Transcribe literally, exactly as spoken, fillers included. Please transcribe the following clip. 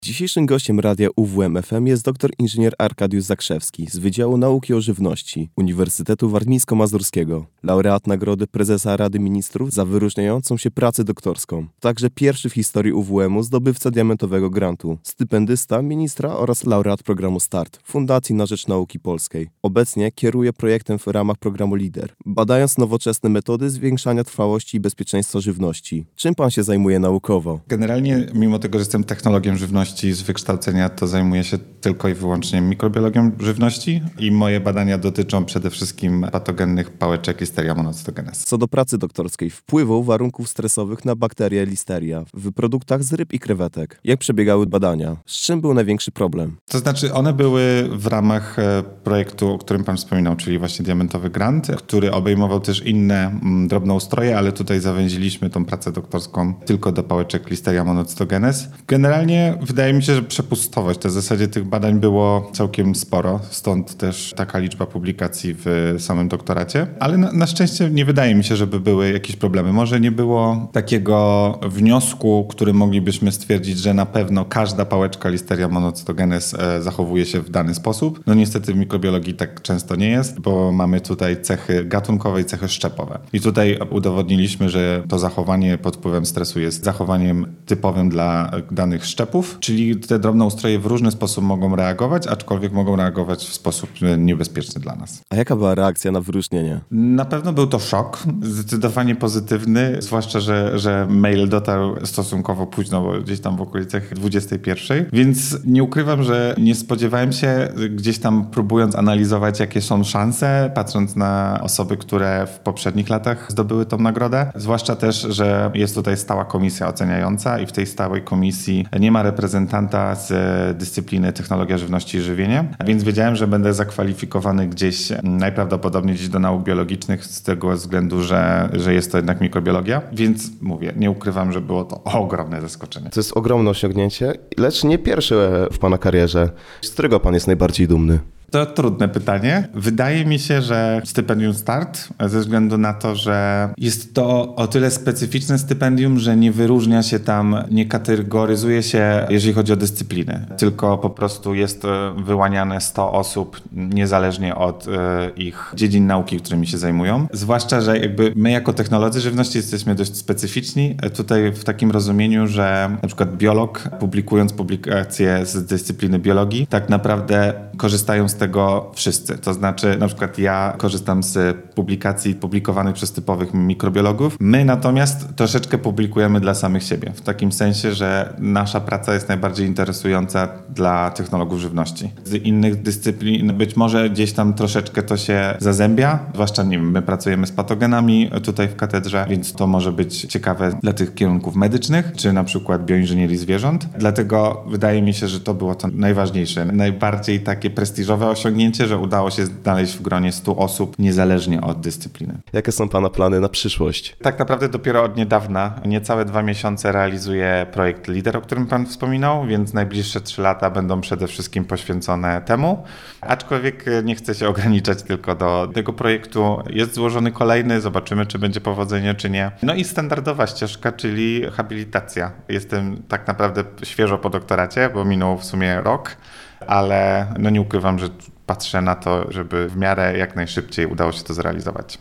Dzisiejszym gościem radia U W M F M jest doktor inżynier Arkadiusz Zakrzewski z Wydziału Nauki o Żywności Uniwersytetu Warmińsko-Mazurskiego, laureat Nagrody Prezesa Rady Ministrów za wyróżniającą się pracę doktorską. Także pierwszy w historii U W M-u zdobywca diamentowego grantu, stypendysta ministra oraz laureat programu START Fundacji na Rzecz Nauki Polskiej. Obecnie kieruje projektem w ramach programu LIDER, badając nowoczesne metody zwiększania trwałości i bezpieczeństwa żywności. Czym pan się zajmuje naukowo? Generalnie, mimo tego, że jestem technologiem żywności z wykształcenia, to zajmuję się tylko i wyłącznie mikrobiologią żywności i moje badania dotyczą przede wszystkim patogennych pałeczek Listeria monocytogenes. Co do pracy doktorskiej, wpływu warunków stresowych na bakterię Listeria w produktach z ryb i krewetek. Jak przebiegały badania? Z czym był największy problem? To znaczy, one były w ramach projektu, o którym pan wspominał, czyli właśnie diamentowy grant, który obejmował też inne mm, drobnoustroje, ale tutaj zawęziliśmy tą pracę doktorską tylko do pałeczek Listeria monocytogenes. Generalnie wydaje mi się, że przepustowość, to w zasadzie tych badań było całkiem sporo, stąd też taka liczba publikacji w samym doktoracie, ale na, na szczęście nie wydaje mi się, żeby były jakieś problemy. Może nie było takiego wniosku, który moglibyśmy stwierdzić, że na pewno każda pałeczka Listeria monocytogenes e, zachowuje się w dany sposób. No niestety w mikrobiologii tak często nie jest, bo mamy tutaj cechy gatunkowe i cechy szczepowe. I tutaj udowodniliśmy, że to zachowanie pod wpływem stresu jest zachowaniem typowym dla danych szczepów, czyli te drobnoustroje w różny sposób mogą reagować, aczkolwiek mogą reagować w sposób niebezpieczny dla nas. A jaka była reakcja na wyróżnienie? Na pewno był to szok, zdecydowanie pozytywny, zwłaszcza, że, że mail dotarł stosunkowo późno, bo gdzieś tam w okolicach dwudziestej pierwszej, więc nie ukrywam, że nie spodziewałem się, gdzieś tam próbując analizować, jakie są szanse, patrząc na osoby, które w poprzednich latach zdobyły tą nagrodę, zwłaszcza też, że jest tutaj stała komisja oceniająca i w tej stałej komisji nie ma reprezentanta z dyscypliny technologia żywności i żywienia, więc wiedziałem, że będę zakwalifikowany gdzieś najprawdopodobniej gdzieś do nauk biologicznych z tego względu, że, że jest to jednak mikrobiologia, więc mówię, nie ukrywam, że było to ogromne zaskoczenie. To jest ogromne osiągnięcie, lecz nie pierwsze w pana karierze. Z którego pan jest najbardziej dumny? To trudne pytanie. Wydaje mi się, że stypendium START, ze względu na to, że jest to o tyle specyficzne stypendium, że nie wyróżnia się tam, nie kategoryzuje się, jeżeli chodzi o dyscypliny, tylko po prostu jest wyłaniane sto osób niezależnie od ich dziedzin nauki, którymi się zajmują. Zwłaszcza, że jakby my jako technolodzy żywności jesteśmy dość specyficzni. Tutaj w takim rozumieniu, że na przykład biolog, publikując publikacje z dyscypliny biologii, tak naprawdę korzystają z tego wszyscy. To znaczy, na przykład ja korzystam z publikacji publikowanych przez typowych mikrobiologów. My natomiast troszeczkę publikujemy dla samych siebie. W takim sensie, że nasza praca jest najbardziej interesująca dla technologów żywności. Z innych dyscyplin być może gdzieś tam troszeczkę to się zazębia. Zwłaszcza, nie wiem, my pracujemy z patogenami tutaj w katedrze, więc to może być ciekawe dla tych kierunków medycznych, czy na przykład bioinżynierii zwierząt. Dlatego wydaje mi się, że to było to najważniejsze, najbardziej takie prestiżowe osiągnięcie, że udało się znaleźć w gronie stu osób niezależnie od dyscypliny. Jakie są pana plany na przyszłość? Tak naprawdę dopiero od niedawna, niecałe dwa miesiące realizuję projekt LIDER, o którym pan wspominał, więc najbliższe trzy lata będą przede wszystkim poświęcone temu. Aczkolwiek nie chcę się ograniczać tylko do tego projektu. Jest złożony kolejny, zobaczymy, czy będzie powodzenie, czy nie. No i standardowa ścieżka, czyli habilitacja. Jestem tak naprawdę świeżo po doktoracie, bo minął w sumie rok, ale no nie ukrywam, że patrzę na to, żeby w miarę jak najszybciej udało się to zrealizować.